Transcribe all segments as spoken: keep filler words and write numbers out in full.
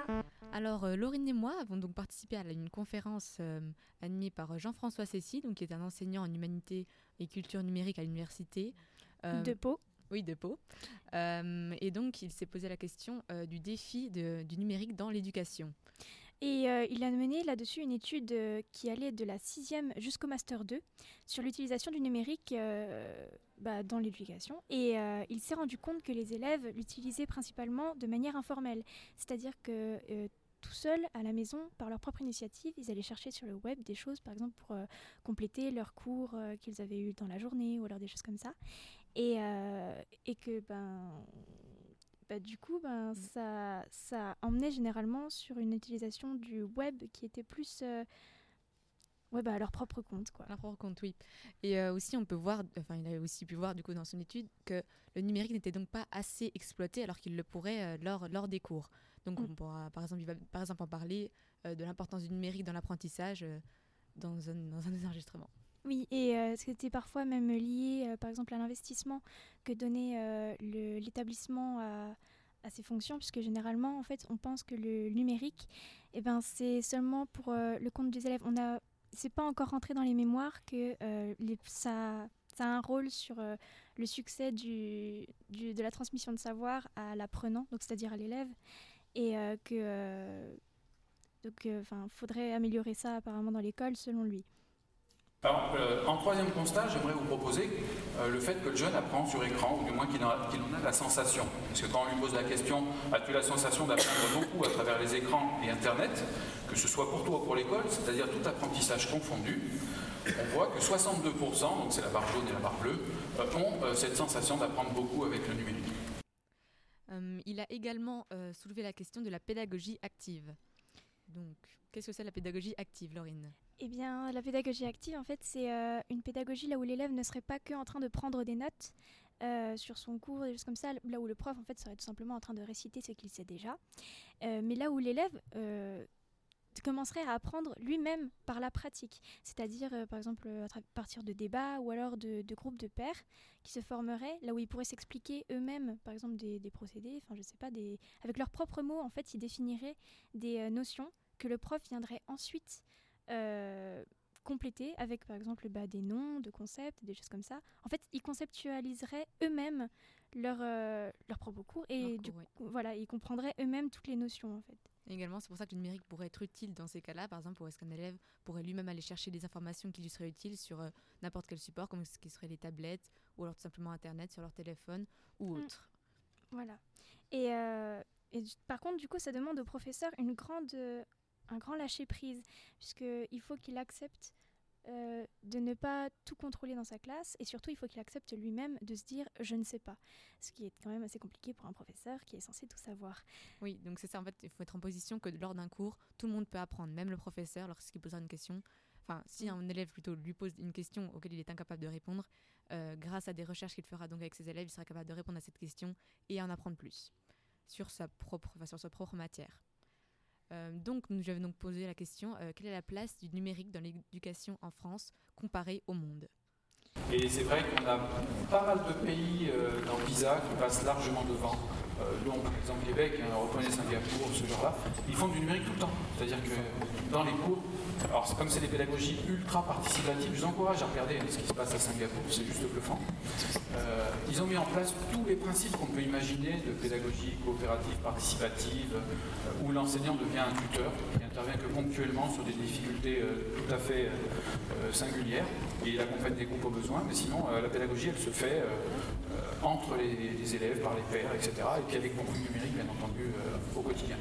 Alors, euh, Laurine et moi avons donc participé à la- une conférence euh, animée par Jean-François Cessy, donc, qui est un enseignant en humanité et culture numérique à l'université. euh, De Pau. oui, de Pau. Euh, et donc, il s'est posé la question euh, du défi de- du numérique dans l'éducation. Et euh, il a mené là-dessus une étude euh, qui allait de la sixième jusqu'au master deux sur l'utilisation du numérique euh, bah, dans l'éducation. Et euh, il s'est rendu compte que les élèves l'utilisaient principalement de manière informelle. C'est-à-dire que euh, tout seuls, à la maison, par leur propre initiative, ils allaient chercher sur le web des choses, par exemple, pour euh, compléter leurs cours euh, qu'ils avaient eus dans la journée, ou alors des choses comme ça. Et, euh, et que, ben... Bah, du coup, ben, Mm. ça, ça emmenait généralement sur une utilisation du web qui était plus euh, ouais, bah, à leur propre compte, quoi. À leur propre compte, oui. Et euh, aussi, on peut voir, enfin, il a aussi pu voir du coup dans son étude que le numérique n'était donc pas assez exploité alors qu'il le pourrait euh, lors, lors des cours. Donc, Mm. on pourra par exemple, il va par exemple en parler euh, de l'importance du numérique dans l'apprentissage euh, dans, un, dans un des enregistrements. Oui, et euh, c'était parfois même lié, euh, par exemple, à l'investissement que donnait euh, le- l'établissement à, à ses fonctions, puisque généralement, en fait, on pense que le numérique, eh ben, c'est seulement pour euh, le compte des élèves. On a, c'est pas encore rentré dans les mémoires que euh, les, ça, ça a un rôle sur euh, le succès du, du- de la transmission de savoir à l'apprenant, donc c'est-à-dire à l'élève, et euh, que euh, donc, euh, 'fin, faudrait améliorer ça apparemment dans l'école, selon lui. Alors, euh, en troisième constat, j'aimerais vous proposer euh, le fait que le jeune apprend sur écran, ou du moins qu'il en, a, qu'il en a la sensation. Parce que quand on lui pose la question « As-tu la sensation d'apprendre beaucoup à travers les écrans et Internet ?» que ce soit pour toi ou pour l'école, c'est-à-dire tout apprentissage confondu, on voit que soixante-deux pour cent, donc c'est la barre jaune et la barre bleue, euh, ont euh, cette sensation d'apprendre beaucoup avec le numérique. Euh, il a également euh, soulevé la question de la pédagogie active. Donc, qu'est-ce que c'est la pédagogie active, Laurine ? Eh bien, la pédagogie active, en fait, c'est euh, une pédagogie là où l'élève ne serait pas que en train de prendre des notes euh, sur son cours, des choses comme ça, là où le prof, en fait, serait tout simplement en train de réciter ce qu'il sait déjà, euh, mais là où l'élève euh, commencerait à apprendre lui-même par la pratique, c'est-à-dire, euh, par exemple, à tra- partir de débats ou alors de, de groupes de pairs qui se formeraient, là où ils pourraient s'expliquer eux-mêmes, par exemple, des, des procédés, enfin, je sais pas, des... avec leurs propres mots, en fait, ils définiraient des euh, notions que le prof viendrait ensuite euh, compléter avec par exemple bah, des noms de concepts, des choses comme ça. En fait, ils conceptualiseraient eux-mêmes leur, euh, leur propre cours et Leur du cours, oui. coup, voilà, ils comprendraient eux-mêmes toutes les notions en fait. Et également, c'est pour ça que le numérique pourrait être utile dans ces cas-là. Par exemple, où est-ce qu'un élève pourrait lui-même aller chercher des informations qui lui seraient utiles sur euh, n'importe quel support, comme ce qui serait les tablettes, ou alors tout simplement Internet sur leur téléphone, ou Mm. autre. Voilà. Et, euh, et du- par contre, du coup, ça demande au professeur une grande, euh, un grand lâcher-prise, puisqu'il faut qu'il accepte euh, de ne pas tout contrôler dans sa classe, et surtout, il faut qu'il accepte lui-même de se dire « je ne sais pas », ce qui est quand même assez compliqué pour un professeur qui est censé tout savoir. Oui, donc c'est ça, en fait, il faut être en position que lors d'un cours, tout le monde peut apprendre, même le professeur, lorsqu'il posera une question. Enfin, si un élève plutôt lui pose une question auquel il est incapable de répondre, euh, grâce à des recherches qu'il fera donc avec ses élèves, il sera capable de répondre à cette question et en apprendre plus sur sa propre, enfin, sur sa propre matière. Euh, donc, nous avons donc posé la question euh, quelle est la place du numérique dans l'éducation en France comparée au monde ? Et c'est vrai qu'on a pas mal de pays euh, dans PISA qui passent largement devant, euh, dont par exemple Québec, hein, reconnaît Singapour, ce genre-là. Ils font du numérique tout le temps. C'est-à-dire que dans les cours, alors c'est comme c'est des pédagogies ultra participatives, je vous encourage à regarder ce qui se passe à Singapour, c'est juste bluffant. Euh, ils ont mis en place tous les principes qu'on peut imaginer de pédagogie coopérative, participative, euh, où l'enseignant devient un tuteur qui intervient que ponctuellement sur des difficultés euh, tout à fait euh, singulières, et il accompagne des groupes au besoin, mais sinon euh, la pédagogie elle se fait euh, euh, entre les, les élèves, par les pairs, et cetera, et puis avec beaucoup de numérique bien entendu euh, au quotidien.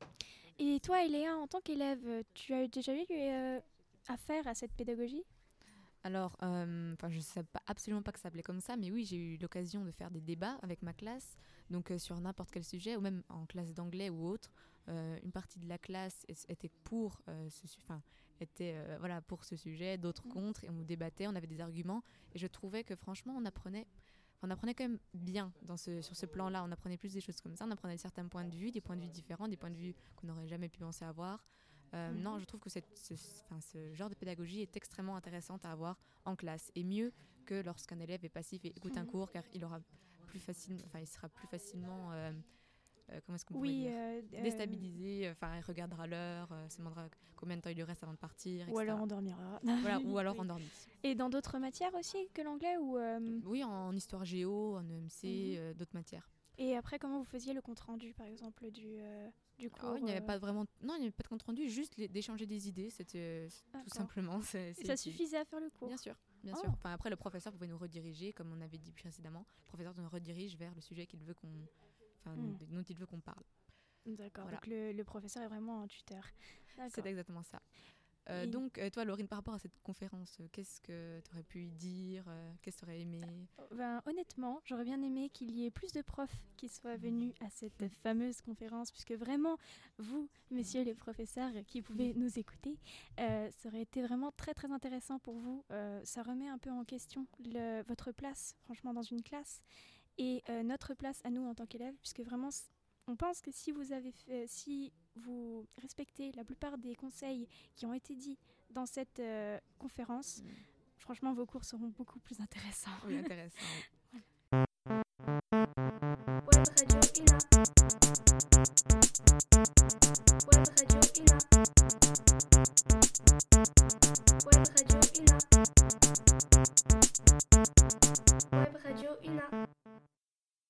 Et toi, Eléa, en tant qu'élève, tu as déjà eu euh, affaire à cette pédagogie ? Alors, euh, je ne sais pas, absolument pas que ça s'appelait comme ça, mais oui, j'ai eu l'occasion de faire des débats avec ma classe, donc euh, sur n'importe quel sujet, ou même en classe d'anglais ou autre. Euh, une partie de la classe était pour, euh, ce, enfin, était, euh, voilà, pour ce sujet, d'autres contre, et on débattait, on avait des arguments, et je trouvais que franchement, on apprenait, on apprenait quand même bien dans ce, sur ce plan-là, on apprenait plus des choses comme ça, on apprenait certains points de vue, des points de vue différents, des points de vue qu'on n'aurait jamais pu penser avoir. Euh, Mhm. Non, je trouve que cette, ce, enfin, ce genre de pédagogie est extrêmement intéressante à avoir en classe et mieux que lorsqu'un élève est passif et écoute un Mhm. cours car il aura plus facile, enfin, il sera plus facilement euh, euh, comment est-ce qu'on Oui, pourrait dire euh, euh, déstabiliser, enfin il regardera l'heure, euh, se demandera combien de temps il lui reste avant de partir, ou et cetera. alors endormira. Voilà, ou alors Oui. endormi. Et dans d'autres matières aussi que l'anglais ou euh, Oui, en, en histoire géo, en E M C, Mhm. euh, d'autres matières. Et après, comment vous faisiez le compte rendu, par exemple, du, euh, du cours Alors, il n'y avait euh, pas vraiment, non, il n'y avait pas de compte rendu, juste les- d'échanger des idées, c'était c'est tout D'accord. simplement. c'est- c'est Ça utile. suffisait à faire le cours. Bien sûr, bien Oh. sûr. Enfin, après, le professeur pouvait nous rediriger, comme on avait dit précédemment. Le professeur nous redirige vers le sujet qu'il veut qu'on, enfin, Mm. dont il veut qu'on parle. D'accord, Voilà. donc le, le professeur est vraiment un tuteur. D'accord. C'est exactement ça. Euh, Et- donc, euh, toi, Laurine, par rapport à cette conférence, euh, qu'est-ce que tu aurais pu y dire euh, Qu'est-ce que tu aurais aimé Ben, honnêtement, j'aurais bien aimé qu'il y ait plus de profs qui soient venus à cette fameuse conférence, puisque vraiment, vous, messieurs les professeurs qui pouvez nous écouter, euh, ça aurait été vraiment très très intéressant pour vous. Euh, ça remet un peu en question le- votre place, franchement, dans une classe, et euh, notre place à nous en tant qu'élèves, puisque vraiment, c- on pense que si vous avez fait, si vous respectez la plupart des conseils qui ont été dits dans cette euh, conférence, franchement, vos cours seront beaucoup plus intéressants. Oui, intéressant. oui. Web Radio Ina. Web Radio Ina.